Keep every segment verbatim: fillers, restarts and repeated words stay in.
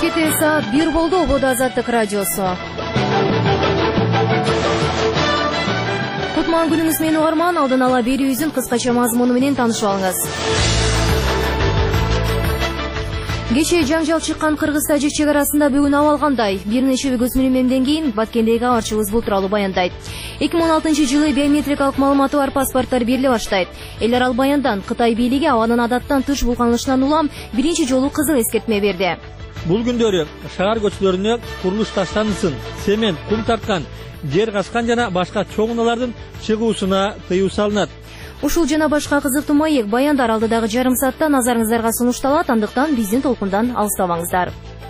Кечке саат бир болду. Ободо Азаттык радиосу. Кутман күнүңүз менен угарман, алдын ала берүүбүздүн кыскача мазмуну менен таанышып алыңыз. Кечээ жаңжал чыккан Кыргыз-Тажик чек арасында бүгүн абал кандай? Бир нече көзмөлмөмдөн кийин Баткендеги кабарчыбыз бул тууралуу баяндайт. эки миң он алтынчы жылы биометрикалык маалыматы бар паспорттор бериле баштайт. Эл арал баяндан Кытай бийлиги абанын адаттан тыш булганышынан улам биринчи жолу кызыл эскертме берди. Бул күндөрү шаар көчөлөрүнө курулуш таштандысын, семен, кум тарткан, жер качкан жана башка чоң унаалардын чыгуусуна тыюу салынат. Ушул жана башка кызыктуу маек баяндар алдыдагы жарым саатта назарыңыздарга сунушталат, андыктан биздин толкундан алыстабаңыздар.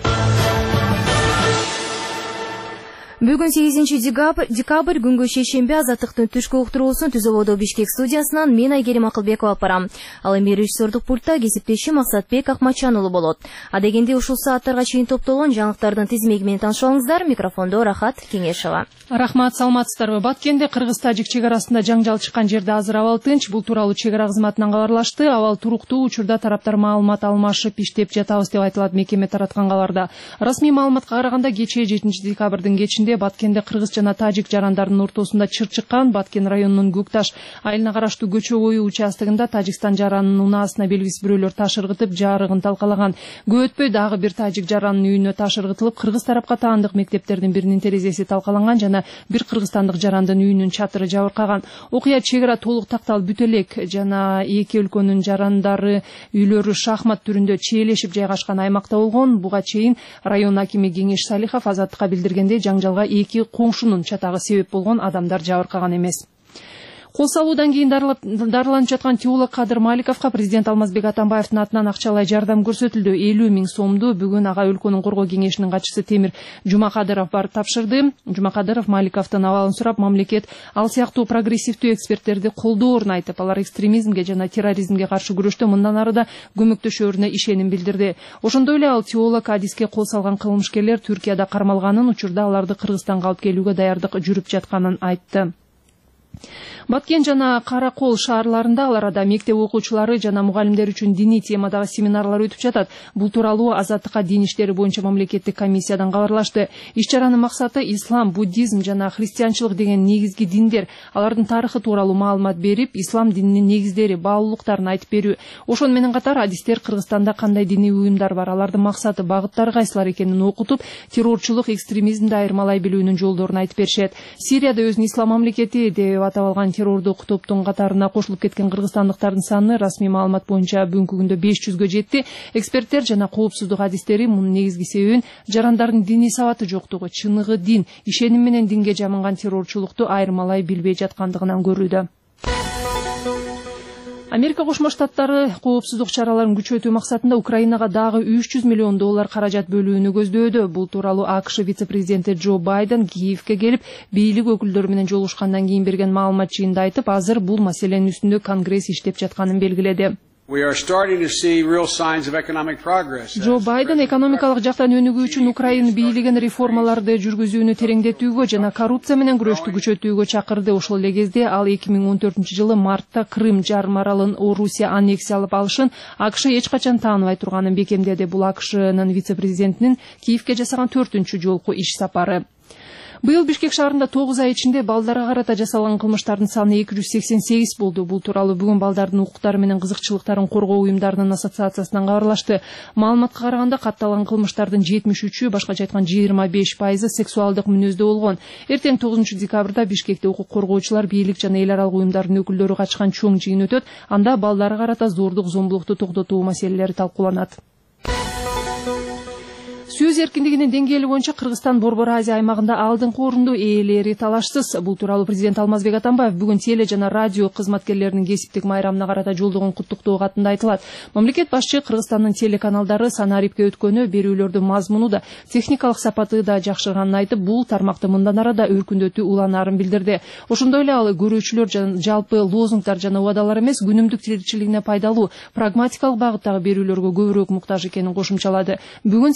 Бүгүн сегизинчи декабрь күнгө шейшембе Азаттыктын түшкү уктуруусун Түз Ободо Бишкек студиясынан мен Айгерим Акылбекова алып барам. Ал эми режиссердук пультта кесиптешим Максатбек Акмачан уулу болот. Адегенде ушул сааттарга чейин топтолгон жаңылыктардын тизмеги менен таанышып алыңыздар. Микрофондо Рахат Кеңешова. Рахмат, саламатсыздарбы? Баткенде Кыргыз-Тажик чек арасында жаңжал чыккан жерде азыр абал тынч. Бул тууралуу чек ара кызматынан кабарлашты. Абал туруктуу, учурда тараптар маалымат алмашып иштеп жатабыз деп айтылат мекеме тараткан кабарда. Расмий маалыматка караганда кечээ жетинчи декабрдын кечинде Баткенде кыргыз жана тажик жарандарынын ортосунда чыр чыккан. Баткен районунун Көкташ айылына караштуу көчө бою участогунда Тажикстан жаранынын унаасына белгисиз бирөөлөр таш ыргытып, жарыгын талкалаган. Көп өтпөй дагы бир тажик жаранынын үйүнө таш ыргытылып, кыргыз тарапка таандык мектептердин биринин терезеси талкаланган жана бир кыргызстандык жарандын үйүнүн чатыры жабыркаган. Окуя чек ара толук такталып бүтө элек жана эки өлкөнүн жарандары үйлөрү шахмат түрүндө чиелешип жайгашкан аймакта болгон. Буга чейин район акими Кеңеш Салихов Азаттыкка билдиргендей, жаңжалга эки коңшунун чатагы себеп болгон, адамдар жабыркаган эмес. Кол салуудан кийин дарыланып жаткан теолог Кадыр Маликовго президент Алмазбек Атамбаевдин атынан акчалай жардам көрсөтүлдү. элүү миң сомду бүгүн ага өлкөнүн коргоо кеңешинин катчысы Темир Жумакадыров барып тапшырды. Жумакадыров Маликовдун абалын сурап, мамлекет ал сыяктуу прогрессивдүү эксперттерди колдоорун айтып, алар экстремизмге жана терроризмге каршы күрөштө мындан ары да көмөктөшөрүнө ишеним билдирди. Ошондой эле ал теолог адиске кол салган кылмышкерлер Түркияда кармалганын, учурда аларды Кыргызстанга алып келүүгө даярдык жүрүп жатканын айтты. Баткен жана Каракол шаарларында ал арада мектеп окуучулары жана мугалимдер үчүн диний темадагы семинарлар өтүп жатат. Бул тууралуу Азаттыкка дин иштери боюнча мамлекеттик комиссиядан кабарлашты. Иш чаранын максаты ислам, буддизм жана христианчылык деген негизги диндер, алардын тарыхы тууралуу маалымат берип, ислам дининин негиздери, баалуулуктарын айтып берүү. Ошону менен катар адистер Кыргызстанда кандай диний уюмдар бар, алардын максаты, багыттары кайсылар экенин окутуп, террорчулук, экстремизмди айырмалай билүүнүн жолдорун айтып беришет. Сирияда өзүн ислам мамлекети деп атап алган террордук топтун катарына кошулуп кеткен кыргызстандыктардын саны расмий маалымат боюнча бүгүнкү күндө беш жүзгө жетти. Эксперттер жана коопсуздук адистери мунун негизги себебин жарандардын диний сабаты жоктугу, чыныгы дин, ишеним менен динге жамынган террорчулукту айырмалай билбей жаткандыгынан көрүүдө. Америка Кошмо Штаттары коопсуздук чараларын күчөтүү максатында Украинага дагы үч жүз миллион доллар каражат бөлүүнү көздөөдө. Бул тууралуу АКШ вице-президенти Джо Байден Киевке келип, бийлик өкүлдөрү менен жолугушкандан кийин берген маалымат жыйында айтып, азыр бул маселенин үстүндө Конгресс иштеп жатканын белгиледи. Джо Байден экономикалык жактан өнүгүү үчүн Украина бийлигин реформаларды жүргүзүүнү тереңдетүүгө жана коррупция менен күрөштү күчөтүүгө чакырды. Ошол эле кезде ал эки миң он төртүнчү жылы мартта Крым жарым аралын Орусия аннексиялап алышын АКШ эч качан тааныбай турганын бекемдеди. Бул АКШнын вице-президентинин Киевке жасаган төртүнчү жолку иш сапары. Быйыл Бишкек шаарында тогуз ай ичинде балдарга карата жасалган кылмыштардын саны эки жүз сексен сегиз болду. Бул тууралуу бүгүн балдардын укуктары менен кызыкчылыктарын коргоо уюмдарынын ассоциациясынан кабарлашты. Маалыматка караганда катталган кылмыштардын жетимиш үчү, башкача айтканда жыйырма беш пайызы сексуалдык мүнөздө болгон. Эртең тогузунчу декабрда Бишкекте укук коргоочулар, бийлик жана эл аралык уюмдардын өкүлдөрү катышкан чоң жыйын өтөт. Анда балдарга карата зордук, зомбулукту токтотуу маселелери талкууланат. Сөз эркиндигинин деңгээли боюнча Кыргызстан Борбор Азия аймагында алдыңкы орунду ээлери талашсыз. Бул тууралуу президент Алмазбек Атамбаев бүгүн теле жана радио кызматкерлеринин кесиптик майрамына карата жолдогон куттуктоо катында айтылат. Мамлекет башчы Кыргызстандын телеканалдары санарипке өткөнү, берүүлөрдүн мазмуну да, техникалык сапаты да жакшырганын айтып, бул тармакты мындан ары да өркүндөтүү уланаарын билдирди. Ошондой эле ал көрүүчүлөр жалпы лозунгдар жана убадалар эмес, күнүмдүк тиричилигине пайдалуу, прагматикалык багыттагы берүүлөргө көбүрөөк муктаж экенин кошумчалады. Бүгүн сегизинчи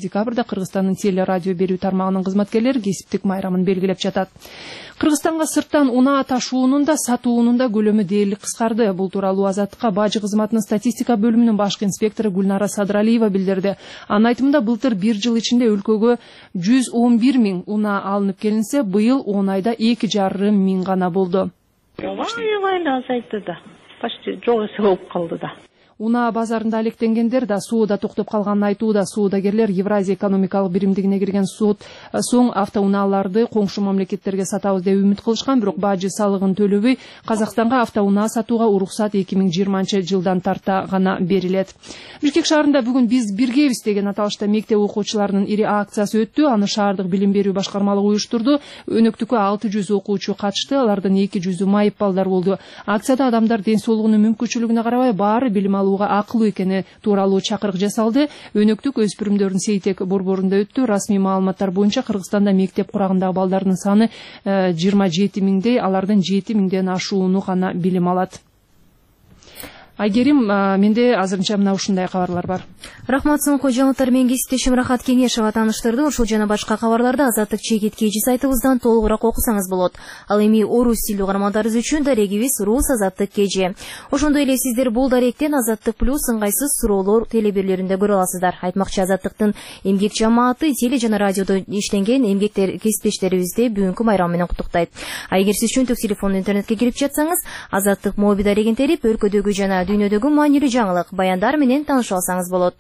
декабрда Кыргызстандын теле радио берүү тармагынын кызматкерлери кесиптик майрамын белгилеп жатат. Кыргызстанга сырттан унаа ташуунун да сатуунун да көлөмү дээрлик кыскарды. Бул тууралуу Азаттыкка бажы кызматынын статистика бөлүмүнүн башкы инспектору Гүлнара Садралиева билдирди. Анын айтымында былтыр бир жыл ичинде өлкөгө жүз он бир миң унаа алынып келинсе, быйыл он айда эки жарым миң гана болду. Аябай азайды да. Почти жок эсе болуп калды да. Унаа базарында алектенгендер да сууда токтоп калганын айтууда. Суудагерлер Евразия экономикалык биримдигине кирген сот соң автоунааларды коңшу мамлекеттерге сатабыз деп үмүт кылышкан, бирок бажы салыгын төлөбөй Казакстанга автоунаа сатууга уруксат эки миң жыйырманчы жылдан тарта гана берилет. Бишкек шаарында бүгүн биз биргебиз деген аталышта мектеп окуучуларынын ири акциясы өттү. Аны шаардык билим берүү башкармалыгы уюштурду. Өнөктүккө алты жүз окуучу катышты. Алардын эки жүзү майып балдар болду. Акцияда адамдар ден соолугунун мүмкүнчүлүгүнө карабай баары билим акылуу экени тууралуу чакырык жасалды. Өнөктүк өспүрүмдөрдүн Сейтек борборунда өттү. Расмий маалыматтар боюнча Кыргызстанда мектеп курагындагы балдардын саны жыйырма жети миңдей, алардын жети миңден ашууну гана билим алат. Айгерим, менде азырынча мына ушундай кабарлар бар. Рахмат, соңку жаңылыктар менен кесиптешим Рахат Кеңешова тааныштырды. Ушул жана башка кабарларды Азаттык чегит кежи сайтыбыздан толугураак окусаңыз болот. Ал эми орус тилдүү каармандарыбыз үчүн дарегибиз Рус Азаттык кежи. Ошондой эле сиздер бул даректен Азаттык плюс ыңгайсыз суроолор телебирлеринде көрө аласыздар. Айтмакчы, Азаттыктын эмгек жамааты теле жана радиодо иштенген эмгектер кесиптештерибизди бүгүнкү майрам менен куттуктайт. А эгер сиз чөнтөк телефон интернетке кирип жатсаңыз, Азаттык моби дарегин терип, өлкөдөгү жана дүйнөдөгү маанилүү жаңылык, баяндар менен таанышып алсаңыз болот.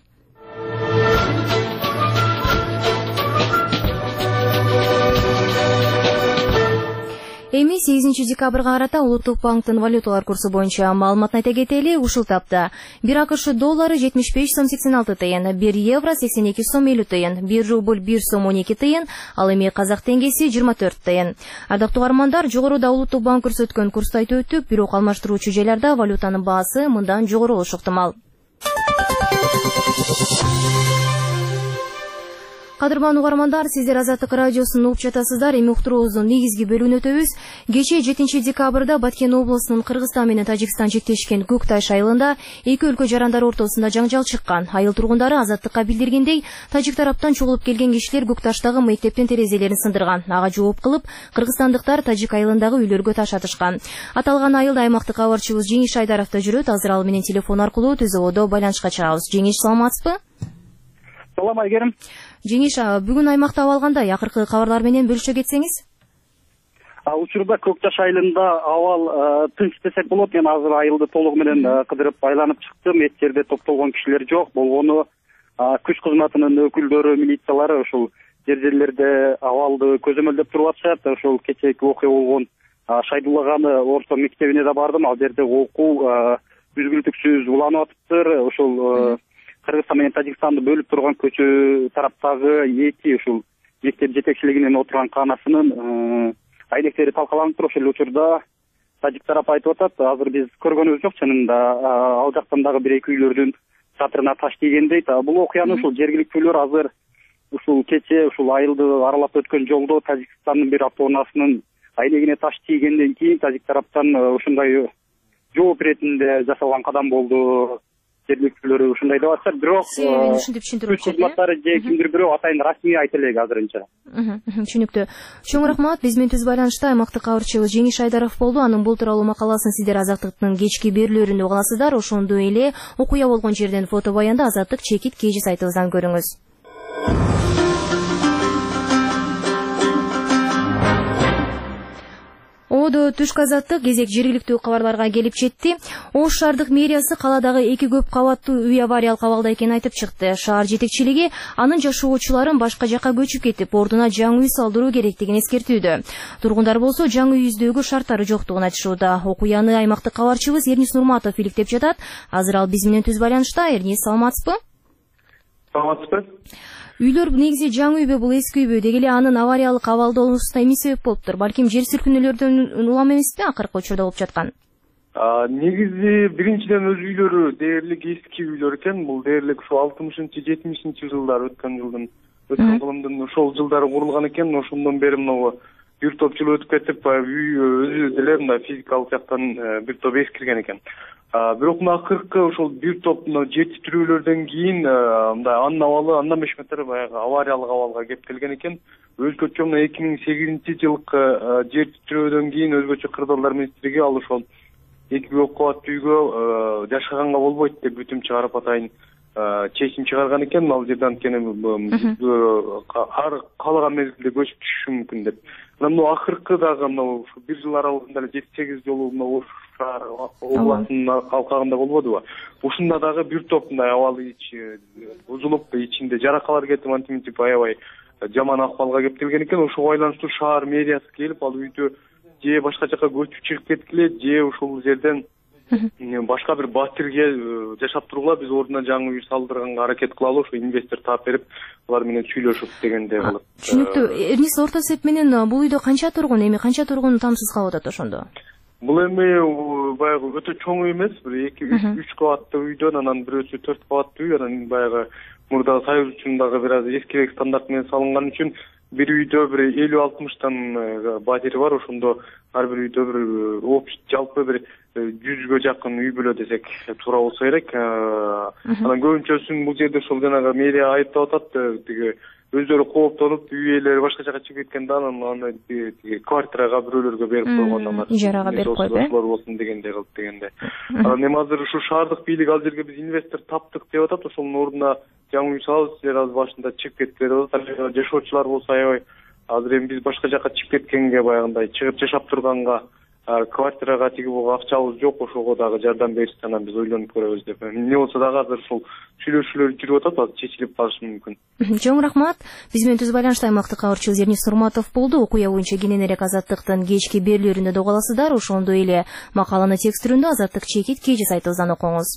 Эми сегизинчи декабрга карата Улуттук банктын валюталар курсу боюнча маалыматын айта кетели. Ушул тапта бир АКШ доллары жетимиш беш сом сексен алты тыйын, бир евро сексен эки сом элүү тыйын, бир рубль бир сом он эки тыйын, ал эми казак теңгеси жыйырма төрт тыйын. Ардактуу каармандар, жогоруда Улуттук банк көрсөткөн курсту айтып өттүк, бирок алмаштыруучу жайларда валютанын баасы мындан жогору болушу ыктымал. Кадырман угармандар, сиздер Азаттык радиосун угуп жатасыздар. Эми уктуруубуздун негизги бөлүгүнө өтөбүз. Кечээ жетинчи декабрда Баткен облусунун Кыргызстан менен Тажикстан чектешкен Көк Таш айылында эки өлкө жарандары ортосунда жаңжал чыккан. Айыл тургундары Азаттыкка билдиргендей, тажик тараптан чогулуп келген кишилер Көк Таштагы мектептин терезелерин сындырган. Ага жооп кылып, кыргызстандыктар тажик айылындагы үйлөргө таш атышкан. Аталган айылда аймактык кабарчыбыз Жеңиш Айдаров да жүрөт. Азыр ал менен телефон аркылуу түз ободо байланышка чыгабыз. Жеңиш, саламатсызбы? Салам, Айгерим. Жеңиш, бүгүн аймакта абал кандай? Акыркы кабарлар менен бөлүшө кетсеңиз. Учурда Көк Таш айылында абал тынч десек болот. Мен азыр айылды толугу менен кыдырып айланып чыктым. Эч жерде топтолгон кишилер жок. Болгону күч кызматынын өкүлдөрү, милициялары ушул жер жерлерде абалды көзөмөлдөп туруп атышат. Ошол кечээки окуя болгон Шайдуллаганы орто мектебине да бардым. Ал жерде окуу үзгүлтүксүз уланып атыптыр. Ошол Кыргызстан менен Тажикстанды бөлүп турган көчө тараптагы эки ушул мектеп жетекчилигинин отурган каанасынын айнектери талкаланып туруп, ошол учурда тажик тарап айтып атат, азыр биз көргөнүбүз жок, чынында ал жактан дагы бир эки үйлөрдүн чатырына таш тийген дейт. Бул окуяны ушул жергиликтүүлөр азыр ушул кечээ ушул айылды аралап өткөн жолдо Тажикстандын бир автоунаасынын айнегине таш тийгенден кийин тажик тараптан ушундай жооп иретинде жасалган кадам болду. Жергиликтүүлөр ушундай деп атышат, бирок себебин ушинтип түшүндүрүп атышат. Кызматтары же кимдир бирөө атайын расмий айта элек азырынча. Түшүнүктүү. Чоң рахмат. Биз менен түз байланышта аймактык кабарчыбыз Жеңиш Айдаров болду. Анын бул тууралуу макаласын сиздер Азаттыктын кечки берүүлөрүндө уга аласыздар. Ошондой эле окуя болгон жерден фото баянды Азаттык чекит кежи сайтыбыздан көрүңүз. Одо түшкү Азаттык кезек жергиликтүү кабарларга келип жетти. Ош шаардык мэриясы каладагы эки көп кабаттуу үй авариялык абалда экенин айтып чыкты. Шаар жетекчилиги анын жашоочуларын башка жакка көчүп кетип, ордуна жаңы үй салдыруу керектигин эскертүүдө. Тургундар болсо жаңы үй издөөгө шарттары жоктугун айтышууда. Окуяны аймактык кабарчыбыз Эрнис Нурматов иликтеп жатат. Азыр ал биз менен түз байланышта. Эрнис, саламатсызбы? Саламатсызбы? Үйлөр негизи жаңы үйбү, бул эски үйбү? Деги эле анын авариялык абалда болуусуна эмне себеп болуптур? Балким жер силкинүүлөрдөн улам эмеспи акыркы учурда болуп жаткан? Негизи биринчиден өз үйлөрү дээрлик эски үйлөр экен. Бул дээрлик ушул алтымышынчы жетимишинчи жылдары өткөн жылдын өткөн кылымдын ошол жылдары курулган экен. Ошондон бери мына бир топ жыл өтүп кетип, үй өзү деле мындай физикалык жактан бир топ эскирген экен. Бирок мына акыркы ошол бир топ жетиштирүүлөрдөн кийин мындай анын абалы андан беш метр баягы авариялык абалга кептелген экен. Өзгөчө мына эки миң сегизинчи жылкы жер титирөөдөн кийин өзгөчө кырдаалдар министрлиги ал ошол эки көп кабаттуу үйгө жашаганга болбойт деп бүтүм чыгарып атайын чечим чыгарган экен. Ал жерден анткени ар каалаган мезгилде көчүп түшүшү мүмкүн деп. Мына акыркы дагы мына бир жыл аралыгында эле жети сегиз жолу мына Ош шаар областынын алкагында болбодубу? Ушунда дагы бир топ мындай абалы бузулуп, ичинде жаракалар кетип, антиминтип аябай жаман акыбалга кептелген экен. Ошого байланыштуу шаар мэриясы келип, ал үйдө же башка жака көчүп чыгып кеткиле, же ушул жерден башка бир батирге жашап тургула, биз ордуна жаңы үй салдырганга аракет кылалы, ошо инвестор таап берип, алар менен сүйлөшүп дегендей кылып. Түшүнүктүү. Эрнис, орто эсеп менен бул үйдө канча тургун, эми канча тургун тамсыз калып атат ошондо? Бул эми баягы өтө чоң үй эмес, бир эки үч кабаттуу үйдөн анан бирөөсү төрт кабаттуу үй, анан баягы мурда Союз үчүндагы бир аз эскирээк стандарт менен салынган үчүн бир үйдө бир элүү алтымыштан батири бар. Ошондо ар бир үйдө бир общий жалпы бир жүзгө жакын үй бүлө десек туура болсо керек. Анан көбүнчөсүн бул жерде ошол жанагы мэрия айыптап атат, тиги өздөрү кооптонуп, үй ээлери башка жака чыгып кеткенде анан аны тиги квартирага бирөөлөргө берип койгон, ижарага берип койуп ошолор болсун дегендей кылып дегенде. Анан эми азыр ушу шаардык бийлик ал жерге биз инвестор таптык деп атат, ошонун ордуна жаңы үй салабыз, силер азыр башында чыгып кеткиле деп атат. Жашоочулар болсо аябай азыр эми биз башка жака чыгып кеткенге, баягындай чыгып жашап турганга квартирага тиги буга акчабыз жок, ошого дагы жардам беришти, анан биз ойлонуп көрөбүз деп. Эмне болсо дагы азыр ушул сүйлөшүүлөр жүрүп атат, азыр чечилип калышы мүмкүн. Чоң рахмат. Биз менен түз байланышта аймактык кабарчыбыз Эрнис Нурматов болду. Окуя боюнча кененирээк Азаттыктын кечки берүүлөрүндө доголасыздар. Ошондой эле макаланы текст түрүндө Азаттык чекит кечи сайтыбыздан окуңуз.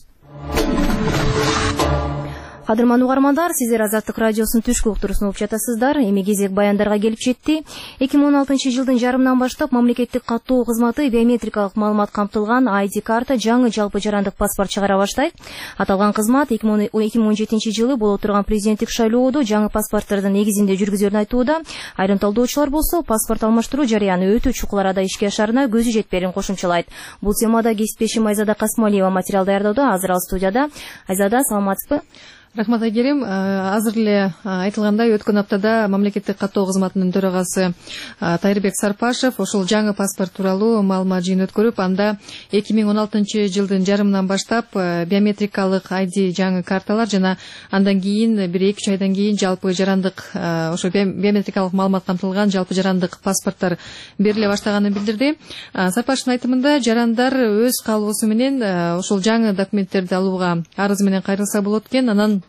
Кадырман угармандар, сиздер Азаттык радиосунун түшкү уктуруусун угуп жатасыздар. Эми кезек баяндарга келип жетти. эки миң он алтынчы жылдын жарымынан баштап мамлекеттик каттоо кызматы биометрикалык маалымат камтылган ай ди карта жаңы жалпы жарандык паспорт чыгара баштайт. Аталган кызмат эки миң он жетинчи жылы боло турган президенттик шайлоодо жаңы паспорттордун негизинде жүргүзүлөрүн айтууда. Айрым талдоочулар болсо паспорт алмаштыруу жарыяны өтө чукул арада ишке ашарына көзү жетперин кошумчалайт. Бул темада кесиптешим Айзада Касмалиева материал даярдауда. Азыр ал студияда. Айзада, саламатсызбы? Рахмат Айгерим. Азыр эле айтылгандай, өткөн аптада мамлекеттик каттоо кызматынын төрагасы Тайырбек Сарпашев ошол жаңы паспорт тууралуу маалымат жыйын өткөрүп, анда эки миң он алтынчы жылдын жарымынан баштап биометрикалык ай ди жаңы карталар жана андан кийин бир эки үч айдан кийин жалпы жарандык ошо биометрикалык маалымат камтылган жалпы жарандык паспорттор бериле баштаганын билдирди. Сарпашевдин айтымында жарандар өз каалоосу менен ошол жаңы документтерди алууга арыз менен кайрылса болот экен. Анан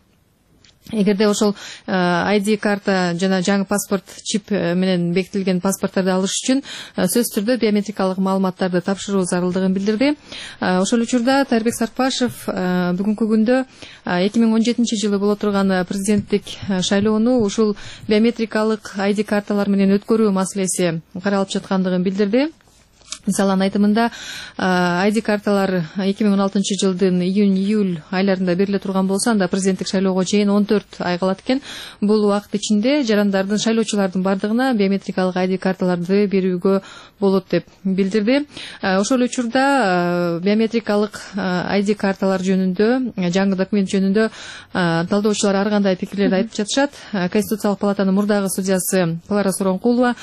эгерде ошол ай ди карта жана жаңы паспорт чип менен бекитилген паспорттарды алыш үчүн сөзсүз түрдө биометрикалык маалыматтарды тапшыруу зарылдыгын билдирди. Ошол учурда Тайырбек Сарпашев бүгүнкү күндө эки миң он жетинчи жылы боло турган президенттик шайлоону ушул биометрикалык ай ди карталар менен өткөрүү маселеси каралып жаткандыгын билдирди. Мисалы, айтымында ай ди карталар эки миң он алтынчы жылдын июнь-июль айларында бериле турган болсо, анда президенттик шайлоого чейин он төрт ай калат экен. Бул убакыт ичинде жарандардын, шайлоочулардын бардыгына биометрикалык ай ди карталарды берүүгө болот деп билдирди. Ошол учурда биометрикалык ай ди карталар жөнүндө, жаңы документ жөнүндө талдоочулар ар кандай пикирлерди айтып жатышат. Конституциялык палатанын мурдагы судьясы Клара Суронкулова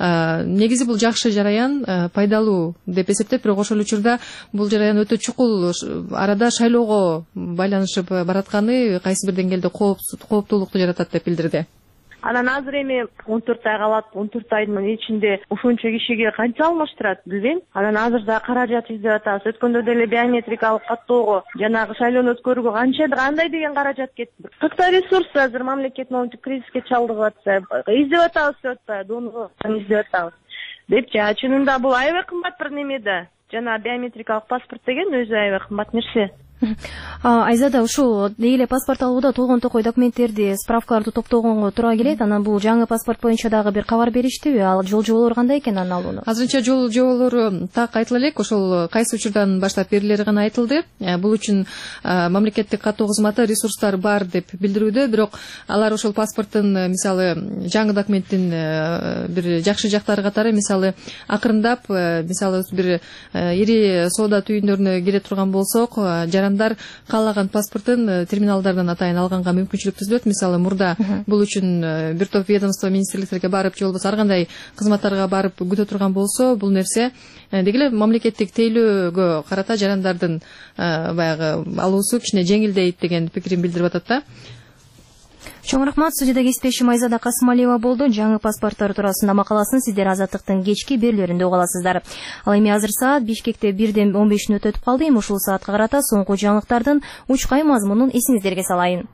негизи бул жакшы жараян, пайдалуу деп эсептеп, бирок ошол учурда бул жараян өтө чукул арада шайлоого байланышып баратканы кайсы бир деңгээлде кооптуулукту жаратат деп билдирди. Анан азыр эми он төрт ай калат, он төрт айдын ичинде ушунча кишиге канча алмаштырат билбейм. Анан азыр да каражат издеп атабыз. Өткөндө деле биометрикалык каттоого, жанагы шайлоону өткөрүүгө канча кандай деген каражат кетти. Кыркта ресурс азыр мамлекет момунтип кризиске чалдыгып атса, издеп атабыз деп атпайбы, донор издеп атабыз. Депчи, чынында бул аябай кымбат бир неме да. Жана биометрикалык паспорт деген өзү аябай кымбат нерсе. Айзада, ушул эле паспорт алууда толгон токой документтерди, справкаларды топтогонго туура келет. Анан бул жаңы паспорт боюнча дагы бир кабар бериштиби? Ал жол жоболору кандай экен анын алууну? Азырынча жол жоболору так айтыла элек, ошол кайсы учурдан баштап берилери гана айтылды. Бул үчүн мамлекеттик каттоо кызматы ресурстар бар деп билдирүүдө, бирок алар ошол паспорттун мисалы жаңы документтин бир жакшы жактары катары, мисалы акырындап, мисалы бир ири соода түйүндөрүнө кире турган болсок, жарандар каалаган паспортун терминалдардан атайын алганга мүмкүнчүлүк түзүлөт. Мисалы мурда бул үчүн бир топ ведомство, министрликтерге барып, же болбосо ар кандай кызматтарга барып күтө турган болсо, бул нерсе деги эле мамлекеттик тейлөөгө карата жарандардын баягы алуусу кичине жеңилдейт деген пикирин билдирип атат да. Чоң рахмат. Студияда кесиптешим Айзада Касымалиева болду. Жаңы паспорттор туурасында макаласын сиздер Азаттыктын кечки берүүлөрүндө уга аласыздар. Ал эми азыр саат Бишкекте бирден он беш мүнөт өтүп калды. Эми ушул саатка карата соңку жаңылыктардын учкай мазмунун эсиңиздерге салайын.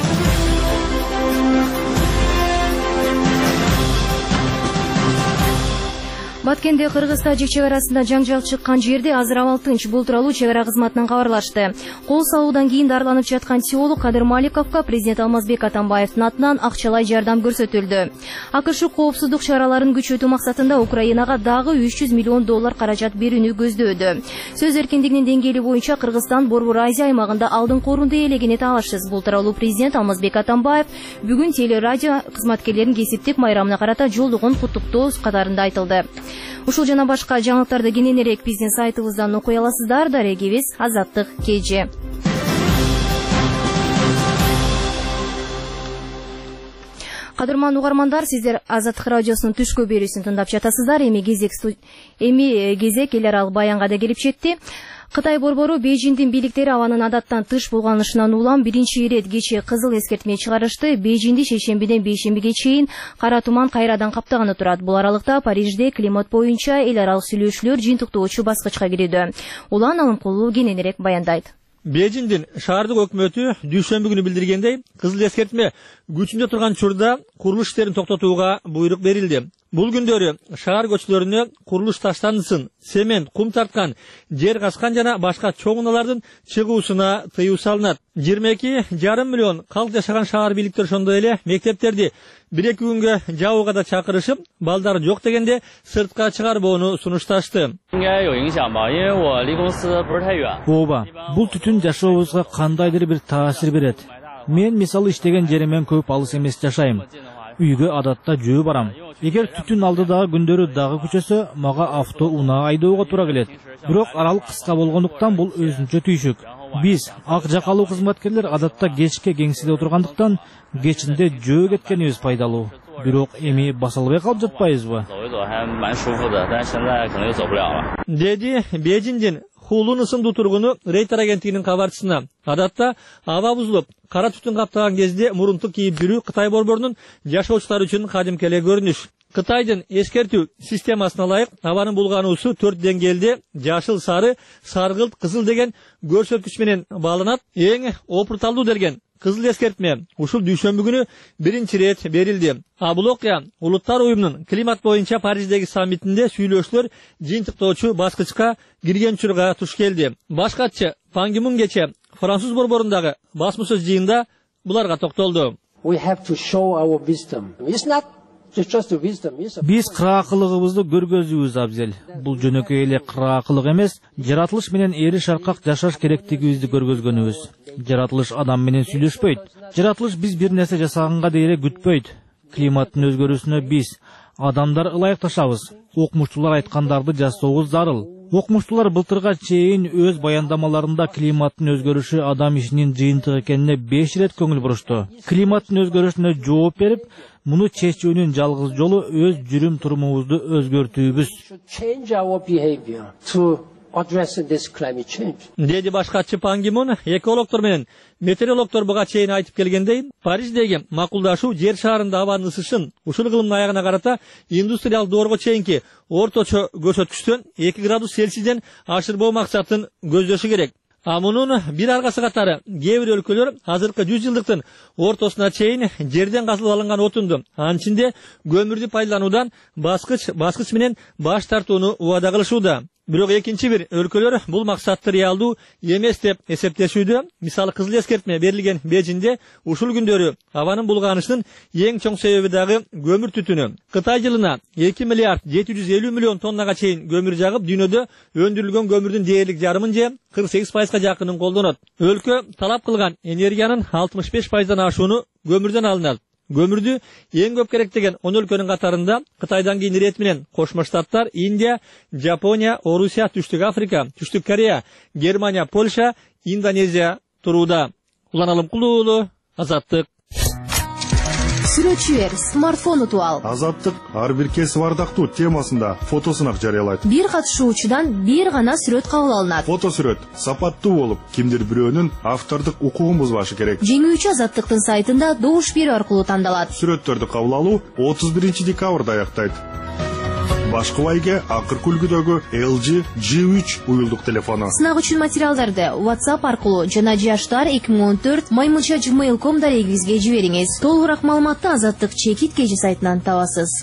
Баткенде Кыргыз-Тажик чек арасында жаңжал чыккан жерде азыр абал тынч. Бул тууралуу чек ара кызматынан кабарлашты. Кол салуудан кийин дарыланып жаткан теолог Кадыр Маликовго президент Алмазбек Атамбаевдин атынан акчалай жардам көрсөтүлдү. АКШ коопсуздук чараларын күчөтүү максатында Украинага дагы үч жүз миллион доллар каражат берүүнү көздөөдү. Сөз эркиндигинин деңгээли боюнча Кыргызстан Борбор Азия аймагында алдыңкы орунду ээлегени таалашсыз. Бул тууралуу президент Алмазбек Атамбаев бүгүн телерадио кызматкерлеринин кесиптик майрамына карата жолдогон куттуктоо катарында айтылды. Ушул жана башка жаңылыктарды кененирээк биздин сайтыбыздан окуй аласыздар. Дарегибиз Азаттык Кеже. Кадырман угармандар, сиздер Азаттык радиосунун түшкө берүүсүн тыңдап жатасыздар. Эми кезек эми кезек эл аралык баянга да келип жетти. Кытай борбору Бейжиңдин бийликтери абанын адаттан тыш болгонушунан улам биринчи ирет кечээ кызыл эскертме чыгарышты. Бейжиңди шейшембиден бейшембиге чейин кара туман кайрадан каптаганы турат. Бул аралыкта Парижде климат боюнча эл аралык сүйлөшүүлөр жыйынтыктоочу баскычка кирүүдө. Улан Алымкулуу кененирээк баяндайт. Бейжиңдин шаардык өкмөтү дүйшөмбү күнү билдиргендей, кызыл эскертме күчүндө турган учурда курулуш иштерин токтотууга буйрук берилди. Бул күндөрү шаар көчөлөрүнө курулуш таштандысын, семент, кум тарткан, жер каскан жана башка чоң унаалардын чыгуусуна тыюу салынат. жыйырма эки жарым миллион калк жашаган шаар бийликтери ошондой эле мектептерди бир эки күнгө жабууга да чакырышып, балдар жок дегенде сыртка чыгарбоону сунушташты. Ооба, бул түтүн жашообузга кандайдыр бир таасир берет. Мен мисалы иштеген жеримен көп алыс эмес жашайм. Үйгө адатта жөө барам. Эгер түтүн алдыдагы күндөрү дагы күчөсө, мага авто унаа айдоого туура келет. Бирок аралык кыска болгондуктан бул өзүнчө түйшүк. Биз ак жакалуу кызматкерлер адатта кечке кеңседе отургандыктан кечинде жөө кеткенибиз пайдалуу. Бирок эми баса албай калып жатпайбызбы? Деди Бейжиңдин Хулун ысымдуу тургуну Рейтер агенттигинин кабарчысына. Адатта аба бузулуп, кара түтүн каптаган кезде мурунтук кийип жүрүү Кытай борборунун жашоочулары үчүн кадимки эле көрүнүш. Кытайдын эскертүү системасына ылайык абанын булгануусу төрт деңгээлде жашыл, сары, саргылт, кызыл деген көрсөткүч менен бааланат. Эң опурталдуу делген кызыл эскертме ушул дүйшөмбү күнү биринчи ирет берилди. А бул окуя Улуттар уюмунун климат боюнча Париждеги саммитинде сүйлөшүүлөр жыйынтыктоочу баскычка кирген учурга туш келди. Баш катчы Пан Ги Мун кече Француз борборундагы басмасөз жыйында буларга токтолду. Биз кыраакылыгыбызды көргөзүүбүз абзел. Бул жөнөкөй эле кыраакылык эмес, жаратылыш менен эри шаркак жашаш керектигибизди көргөзгөнүбүз. Жаратылыш адам менен сүйлөшпөйт. Жаратылыш биз бир нерсе жасаганга дейре күтпөйт. Климаттын өзгөрүүсүнө биз адамдар ылайыкташабыз. Окумуштуулар айткандарды жасообуз зарыл. Окумуштуулар былтырга чейин өз баяндамаларында климаттын өзгөрүшү адам ишинин жыйынтыгы экенине беш ирет көңүл бурушту. Климаттын өзгөрүшүнө жооп берип, муну чечүүнүн жалгыз жолу өз жүрүм турумубузду өзгөртүүбүз. Деди башкачы Пан Ги Мун экологдор менен метеорологдор буга чейин айтып келгендей, Париждеги макулдашуу жер шарында абанын ысышын ушул кылымдын аягына карата индустриалдык доорго чейинки орточо көрсөткүчтөн эки градус Цельсийден ашырбоо максатын көздөшү керек. А мунун бир аргасы катары кээ бир өлкөлөр азыркы жүз жылдыктын ортосуна чейин жерден казылып алынган отунду, анын ичинде көмүрдү пайдалануудан баскыч баскыч менен баш тартууну убада кылышууда. Бирок экинчи бир өлкөлөр бул максатты реалдуу эмес деп эсептешүүдө. Мисалы кызыл эскертме берилген Бейжиңде ушул күндөрү абанын булганышынын эң чоң себеби дагы көмүр түтүнү. Кытай жылына эки миллиард жети жүз элүү миллион тоннага чейин көмүр жагып, дүйнөдө өндүрүлгөн көмүрдүн дээрлик жарымын же кырк сегиз пайызга жакынын колдонот. Өлкө талап кылган энергиянын алтымыш беш пайыздан ашууну көмүрдөн алынат. Көмүрдү эң көп керектеген он өлкөнүн катарында Кытайдан кийин ирет менен Кошмо Штаттар, Индия, Жапония, Орусия, Түштүк Африка, Түштүк Корея, Германия, Польша, Индонезия турууда. Улан Алымкулуу, Азаттык. Сүрөтчүлөр смартфон утуп алып, Азаттык ар бир кесип ардактуу темасында фотосунак жарыялайт. Бир катышуучудан бир гана сүрөт кабыл алынат. Фото сүрөт сапаттуу болуп, кимдир бирөөнүн автордук укугун бузбашы керек. Жеңүүчү Азаттыктын сайтында добуш берүү аркылуу тандалат. Сүрөттөрдү кабыл алуу отуз биринчи декабрда аяктайт. Башкы байге акыркы үлгүдөгү эл джи джи үч уюлдук телефону. Сынак үчүн материалдарды WhatsApp аркылуу жана жаштар эки миң он төрт маймунча gmail точка ком дарегибизге жибериңиз. Толугураак маалыматты Азаттык чекит кежи сайтынан табасыз.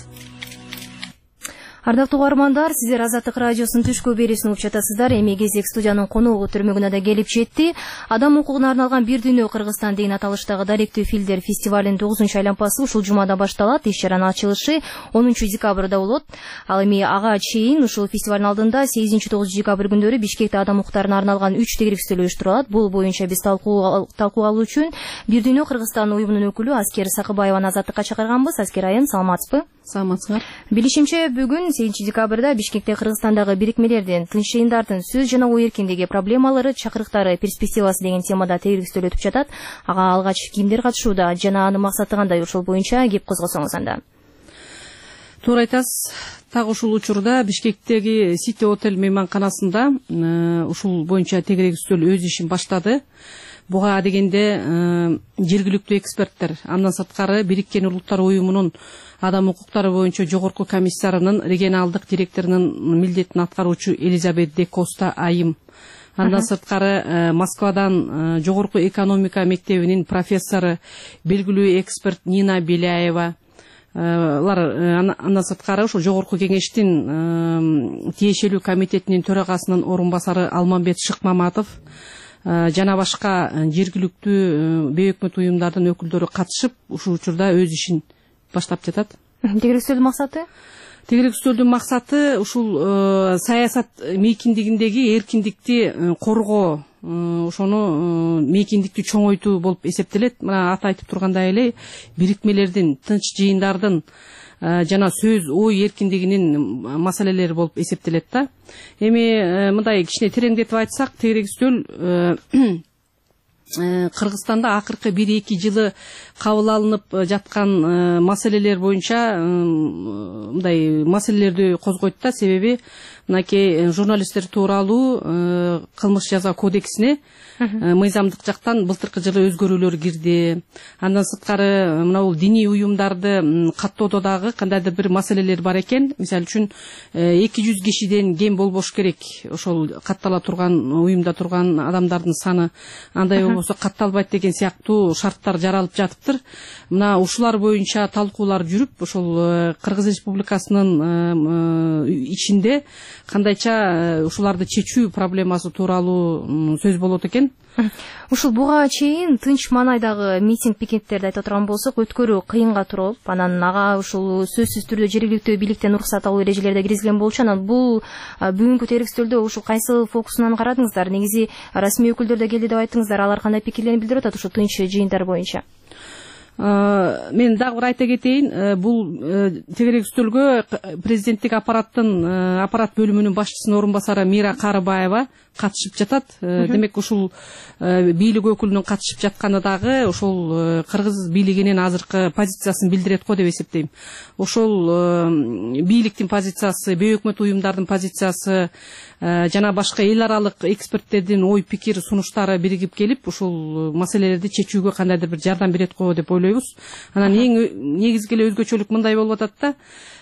Ардактуу угармандар, сиздер Азаттык радиосунун түшкү берүүсүн угуп жатасыздар. Эми кезек студиянын коногу төрмөгүнө да келип жетти. Адам укугуна арналган бир дүйнө Кыргызстан деген аталыштагы даректүү фильмдер фестивалынын тогузунчу айланпасы ушул жумада башталат. Иш-чаранын ачылышы онунчу декабрда болот. Ал эми ага чейин ушул фестивалдын алдында сегизинчи тогузунчу декабрь күндөрү Бишкекте адам укуктарына арналган үч тегерек үстөл уюштурулат. Бул боюнча биз талкуу алуу үчүн бир дүйнө Кыргызстан уюмунун өкүлү Аскер Сакыбаеваны Азаттыкка чакырганбыз. Аскер айым, саламатсызбы? Саламатсыздар. Билишимче, бүгүн сегизинчи декабрда Бишкекте Кыргызстандагы бирикмелердин, тынч жыйындардын сөз жана ой эркиндиги проблемалары, чакырыктары, перспективасы деген темада тегерек үстөл өтүп жатат. Ага алгач кимдер катышууда жана анын максаты кандай, ушул боюнча кеп козгосоңуз анда. Туура айтасыз. Так ушул учурда Бишкектеги Сити Отель мейманканасында ушул боюнча тегерек үстөл өз ишин баштады. Буга дегенде жергиликтүү эксперттер, андан сырткары Бириккен Улуттар уюмунун адам укуктары боюнча жогорку комиссарынын регионалдык директорунун милдетин аткаруучу Элизабет де Коста айым. Андан сырткары Москвадан жогорку экономика мектебинин профессору, белгилүү эксперт Нина Беляева. Андан сырткары ошо жогорку кеңештин тиешелүү комитетинин төрагасынын орун басары Алмамбет Шыкмаматов жана башка жергиликтүү бейөкмөт уюмдардын өкүлдөрү катышып, ушул учурда өз ишин баштап жатат. Тегерек үстөлдүн максаты? Тегерек үстөлдүн максаты ушул саясат мейкиндигиндеги эркиндикти коргоо, ошону мейкиндикти чоңойтуу болуп эсептелет. Мына аты айтып тургандай эле, бирикмелердин, тынч жыйындардын жана сөз, ой эркиндигинин маселелери болуп эсептелет да. Эми мындай кичине тереңдетип айтсак, тегерек үстөл Кыргызстанда акыркы бир эки жылы кабыл алынып жаткан маселелер боюнча мындай маселелерди козгойт да. Себеби мынакей журналисттер тууралуу кылмыш жаза кодексине мыйзамдык жактан былтыркы жылы өзгөрүүлөр кирди. Андан сырткары мына бул диний уюмдарды каттоодо дагы кандайдыр бир маселелер бар экен. Мисалы үчүн эки жүз кишиден кем болбош керек ошол каттала турган уюмда турган адамдардын саны. Андай болбосо катталбайт деген сыяктуу шарттар жаралып жатыптыр. Мына ушулар боюнча талкуулар жүрүп, ошол Кыргыз Республикасынын ичинде кандайча ушуларды чечүү проблемасы тууралуу сөз болот экен. Ушул буга чейин тынч маанайдагы митинг пикеттерди айта турган болсок, өткөрүү кыйынга туруп, анан ага ушул сөзсүз түрдө жергиликтүү бийликтен уруксат алуу эрежелери да киргизилген болчу. Анан бул бүгүнкү тегерек үстөлдө ушул кайсы фокусунан карадыңыздар? Негизи расмий өкүлдөр да келди деп айттыңыздар. Алар кандай пикирлерин билдирип атат ушул тынч жыйындар боюнча? Мен дагы бир айта кетейин, бул тегерек үстөлгө президенттик аппараттын аппарат бөлүмүнүн башчысынын орун басары Мира Карыбаева катышып жатат. Демек ушул бийлик өкүлүнүн катышып жатканы дагы ошол кыргыз бийлигинин азыркы позициясын билдирет го деп эсептейм. Ошол бийликтин позициясы, бейөкмөт уюмдардын позициясы жана башка эл аралык эксперттердин ой пикир сунуштары биригип келип, ушул маселелерди чечүүгө кандайдыр бир жардам берет го деп ойлойбуз. Анан эң негизги эле өзгөчөлүк мындай болуп атат да.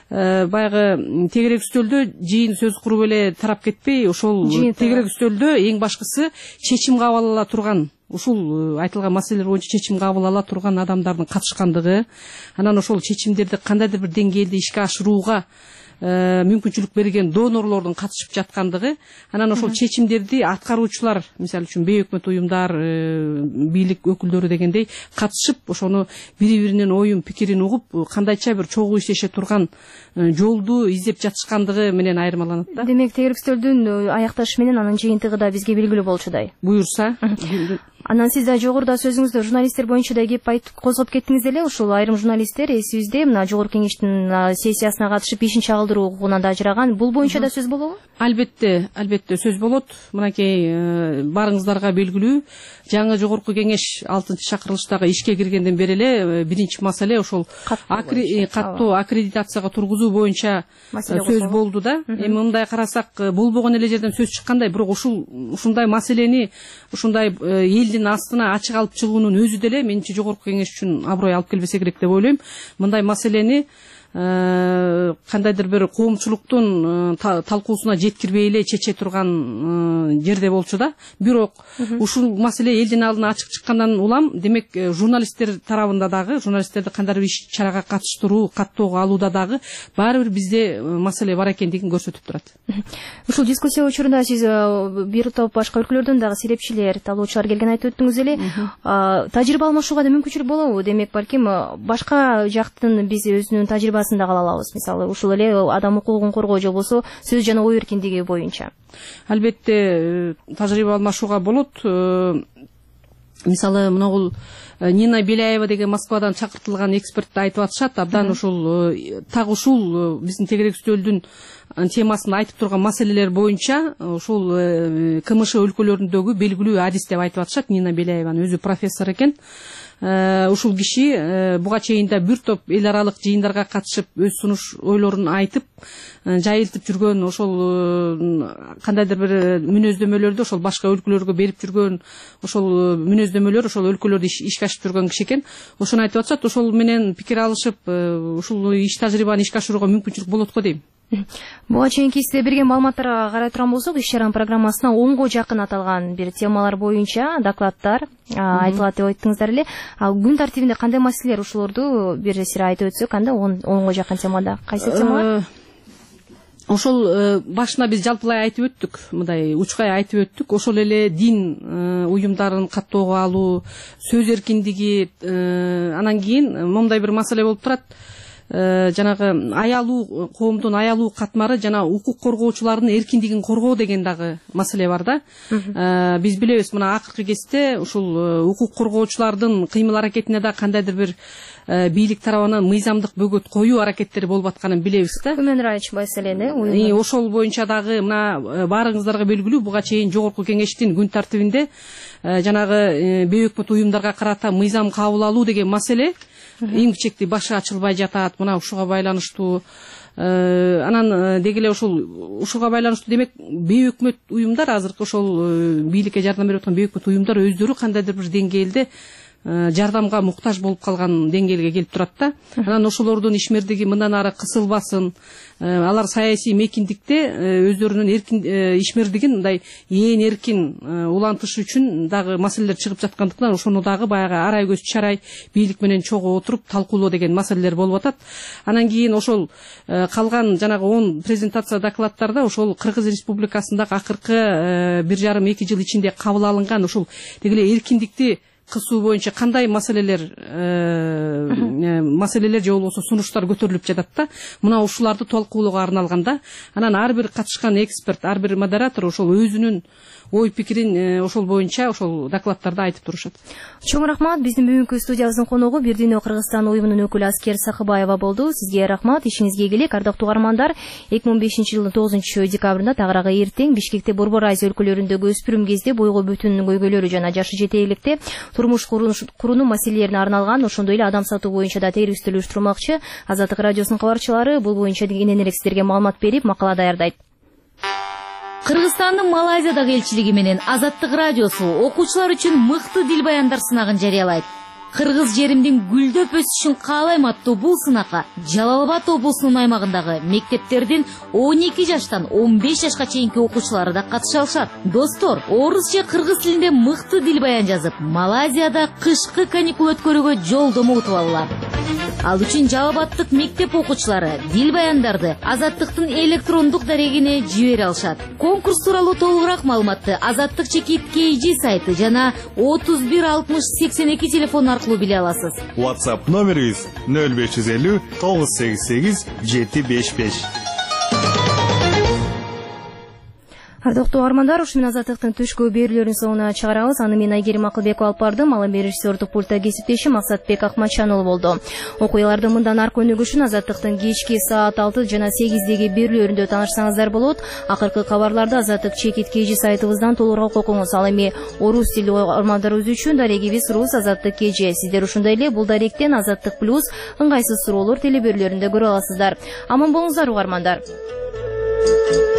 Баягы тегерек үстөлдө жыйын сөз куруп эле тарап кетпей, ошол тегерек үстөлдө эң башкысы чечим кабыл ала турган, ушул айтылган маселелер боюнча чечим кабыл ала турган адамдардын катышкандыгы, анан ошол чечимдерди кандайдыр бир деңгээлде ишке ашырууга мүмкүнчүлүк берген донорлордун катышып жаткандыгы, анан ошол чечимдерди аткаруучулар, мисалы үчүн бейөкмөт уюмдар, бийлик өкүлдөрү дегендей катышып, ошону бири-биринин оюн пикирин угуп, кандайча бир чогуу иштеше турган жолду издеп жатышкандыгы менен айырмаланат да. Демек, тегеректөөлдүн аякташы менен анын жыйынтыгы да бизге белгилүү болчудай. Буюрса. Анан сиз да жогоруда сөзүңүздө журналисттер боюнча да кеп айтып козгоп кеттиңиз эле, ушул айрым журналисттер эсибизде мына жогорку кеңештин сессиясына катышып ишин чагылдыруу укугунан да ажыраган. Бул боюнча да сөз болобу? Албетте, албетте сөз болот. Мынакей барыңыздарга белгилүү, жаңы жогорку кеңеш алтынчы чакырылыштагы ишке киргенден бери эле биринчи маселе ошол каттоо аккредитацияга тургузуу боюнча сөз болду да. Эми мындай карасак, болбогон эле жерден сөз чыккандай, бирок ушул ушундай маселени ушундай элдин астына ачык алып чыгуунун өзү деле менимче жогорку кеңеш үчүн аброй алып келбесе керек деп ойлойм. Мындай маселени кандайдыр бир коомчулуктун талкуусуна жеткирбей эле чече турган жерде болчу да. Бирок ушул маселе элдин алдына ачык чыккандан улам, демек журналисттер тарабында дагы, журналисттерди кандайдыр бир иш чарага катыштыруу, каттоого алууда дагы баары бир бизде маселе бар экендигин көрсөтүп турат. Ушул дискуссия учурунда сиз бир топ башка өлкөлөрдөн дагы серепчилер, талоочулар келген айтып өттүңүз эле. Тажрыйба алмашууга да мүмкүнчүлүк болобу? Демек, балким башка жактын биз өзүнүн тажрыйбасын да кала алабыз. Мисалы, ушул эле адам укугун коргоо же болбосо сөз жана ой эркиндиги боюнча. Албетте тажрыйба алмашууга болот. Мисалы, мына Нина Беляева деген Москвадан чакыртылган эксперт айтып атышат, абдан ушул так ушул биздин тегерек үстөлдүн темасын айтып турган маселелер боюнча ушул КМШ өлкөлөрүндөгү белгилүү адис деп айтып атышат. Нина Беляеванын өзү профессор экен. Ушул киши буга чейин да бир топ эл аралык жыйындарга катышып өз сунуш ойлорун айтып, жайылтып жүргөн, ошол кандайдыр бир мүнөздөмөлөрдү ошол башка өлкөлөргө берип жүргөн, ошол мүнөздөмөлөр ошол өлкөлөрдө ишке ашып жүргөн киши экен. Ошону айтып атышат. Ошол менен пикир алышып, ушул иш тажрыйбаны ишке ашырууга мүмкүнчүлүк болот го дейм. Буга чейинки сизде берген маалыматтарга карай турган болсок, иш чаранын программасына онго жакын аталган бир темалар боюнча докладдар айтылат деп айттыңыздар эле. Ал күн тартибинде кандай маселелер, ушулорду бир сире айтып өтсөк, анда онго жакын темада кайсы темалар? Ошол башына биз жалпылай айтып өттүк, мындай учкай айтып өттүк. Ошол эле дин уюмдарын каттоого алуу, сөз эркиндиги, анан кийин моундай бир маселе болуп турат. Жанагы аялуу, коомдун аялуу катмары жана укук коргоочулардын эркиндигин коргоо деген дагы маселе бар да. Биз билебиз, мына акыркы кезде ушул укук коргоочулардын кыймыл аракетине да кандайдыр бир бийлик тарабынан мыйзамдык бөгөт коюу аракеттери болуп атканын билебиз да. Human Rights маселени, ошол боюнча дагы мына баарыңыздарга белгилүү, буга чейин жогорку кеңештин күн тартибинде жанагы бейөкмөт уюмдарга карата мыйзам кабыл алуу деген маселе эң кичектей башы ачылбай жатат. Мына ушуга байланыштуу. Анан деги эле ушул ушуга байланыштуу, демек бейөкмөт уюмдар, азыркы ошол бийликке жардам берип аткан бейөкмөт уюмдар өздөрү кандайдыр бир деңгээлде жардамга муктаж болуп калган деңгээлге келип турат да. Анан ошолордун ишмердиги мындан ары кысылбасын, алар саясий мейкиндикте өздөрүнүн эркин ишмердигин мындай ээн эркин улантыш үчүн дагы маселелер чыгып жаткандыктан ошону дагы баягы арай көз чарай бийлик менен чогуу отуруп талкуулоо деген маселелер болуп атат. Анан кийин ошол калган жанагы он презентация докладдарда ошол Кыргыз Республикасындагы акыркы бир жарым эки жыл ичинде кабыл алынган ушул дегеле эркиндикти кысуу боюнча кандай маселелер маселелер же болбосо сунуштар көтөрүлүп жатат да. Мына ушуларды талкуулоого арналган да. Анан ар бир катышкан эксперт, ар бир модератор ошол өзүнүн ой пикирин ошол боюнча ошол докладдарда айтып турушат. Чоң рахмат. Биздин бүгүнкү студиябыздын коногу Бир дүйнө Кыргызстан уюмунун өкүлү Аскер Сакыбаева болду. Сизге рахмат, ишиңизге ийгилик. Ардактуу угармандар, эки миң бешинчи жылдын тогузунчу декабрында тагыраагы эртең Бишкекте Борбор Азия өлкөлөрүндөгү өспүрүм кезде бойго бүтүн көйгөйлөрү жана жашы жетээликте турмуш куруу маселелерине арналган, ошондой эле адам сатуу боюнча да тегерек үстөл уюштурмакчы. Азаттык радиосунун кабарчылары бул боюнча кененирээк сиздерге маалымат берип, макала даярдайт. Кыргызстандын Малайзиядагы элчилиги менен Азаттык радиосу окуучулар үчүн мыкты дил баяндар сынагын жарыялайт. Кыргыз жеримдин гүлдөп өсүшүн каалайм аттуу бул сынакка Жалал Абад облусунун аймагындагы мектептердин он эки жаштан он беш жашка чейинки окуучулары да катыша алышат. Достор, орус же кыргыз тилинде мыкты дил баян жазып, Малайзияда кышкы каникул өткөрүүгө жолдомо утуп алалар. Ал үчүн Жалал Абадтык мектеп окуучулары дил баяндарды Азаттыктын электрондук дарегине жибере алышат. Конкурс тууралуу толугураак маалыматты Азаттык чекит кей джи сайты жана отуз бир алтымыш сексен эки телефон аркылуу биле аласыз. WhatsApp номерибиз нөл беш жүз элүү тогуз сегиз сегиз жети беш беш. Ардактуу армандар, ушу менен Азаттыктын түшкү берүүлөрүнүн соңуна чыгарабыз. Аны мен Айгерим Акылбекова алып бардым. Ал эми режиссердук пультта кесиптешим Максатбек Акматчан уулу болду. Окуялардын мындан аркы өнүгүшүн Азаттыктын кечки саат алты жана сегиздеги берүүлөрүндө таанышсаңыздар болот. Акыркы кабарларды Азаттык чекит кей джи сайтыбыздан толугураак окуңуз. Ал эми орус тилдүү армандарыбыз үчүн дарегибиз рус Азаттык кей джи. Сиздер ушундай эле бул даректен Азаттык плюс ыңгайсыз суроолор телеберүүлөрүндө көрө аласыздар. Аман болуңуздар угармандар.